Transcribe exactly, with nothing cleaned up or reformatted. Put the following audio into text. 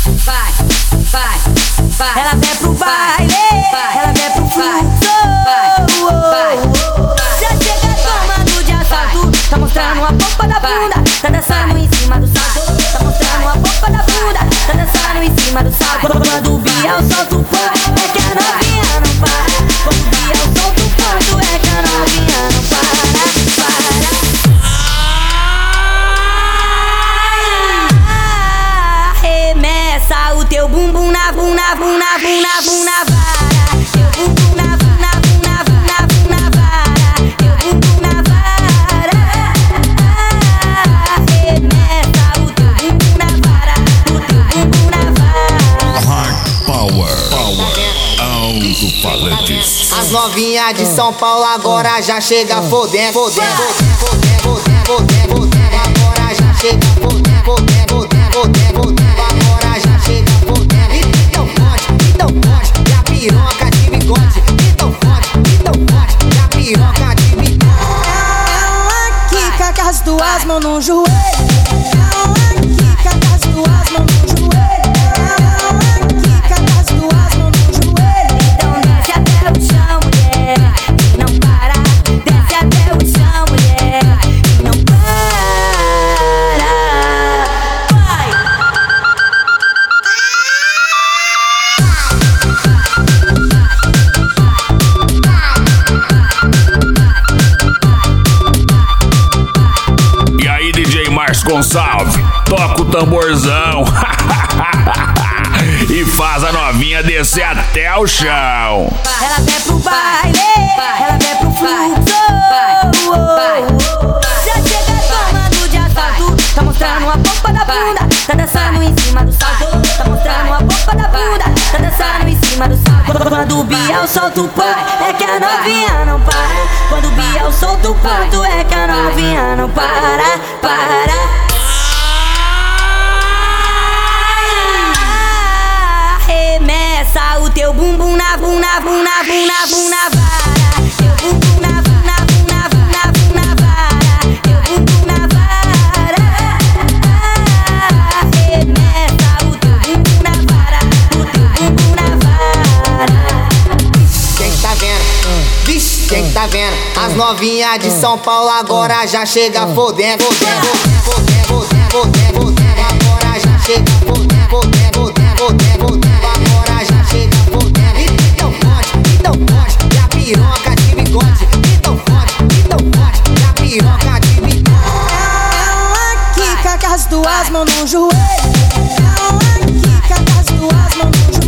vai, vai, vai. Ela vem pro baile, ela vem pro fluxo. Já chega tomando de assalto, tá mostrando a pompa da bunda, tá dançando em cima do salto. Tá mostrando a pompa da bunda, tá dançando em cima do salto. Quando o Biel solta o ponto, é que a novinha não para. Quando o Biel solta o ponto, é que a novinha não para, para. Arremessa o teu bumbum na bunda, bunda, bunda, bunda, vara. Teu bumbum na bunda, bunda, bunda, bunda, vara. Teu bumbum na vara. Arremessa o teu bumbum na vara, o teu bumbum na vara. Hard Power, Power, alto-falantes. As novinhas de São Paulo agora já chega fodendo, fodendo, fodendo, fodendo, fodendo, fodendo. Agora já chega fodendo, fodendo, fodendo, fodendo. Agora já chega fodendo. Então pode, então pode, e a piroca de bigode. Então pode, então pode, e a piroca de bigode. Ela quica com as duas mãos no joelho. Ela quica com as duas mãos no joelho. Ela quica com as duas mãos no joelho. Então desce até o chão, mulher, e não para. Desce até o chão, mulher, e não para. Vai! E aí, D J Márcio Gonçalves, toca o tamborzão e faz a novinha descer até o chão. Ela vem pro baile, ela vem pro fluxo. Já chega tomando de assalto, tá mostrando a pompa da bunda, tá dançando em cima do salto. Tá mostrando a pompa da bunda, tá dançando em cima do salto. Quando o Biel solta o ponto, é que a novinha não para. Quando o Biel solta o ponto, é que a novinha não para, para. Arremessa o teu bumbum na bunda, bunda, bunda, bunda, vara. Teu bumbum na bunda, bunda, bunda, bunda, vara. Teu bumbum na vara. Arremessa o teu bumbum na vara, o teu bumbum na vara. Quem que tá vendo? Vixe, quem que tá vendo? As novinhas de São Paulo agora já chega fodendo, fodendo, fodendo, fodendo, fodendo, fodendo. Agora já chega fodendo, fodendo, fodendo, fodendo, fodendo. Agora já chega fodendo. Então pode, então pode, e a piroca de bigode. Então pode, então pode, e a piroca de bigode. Ela quica com as duas mãos no joelho. Ela quica com as duas mãos no joelho.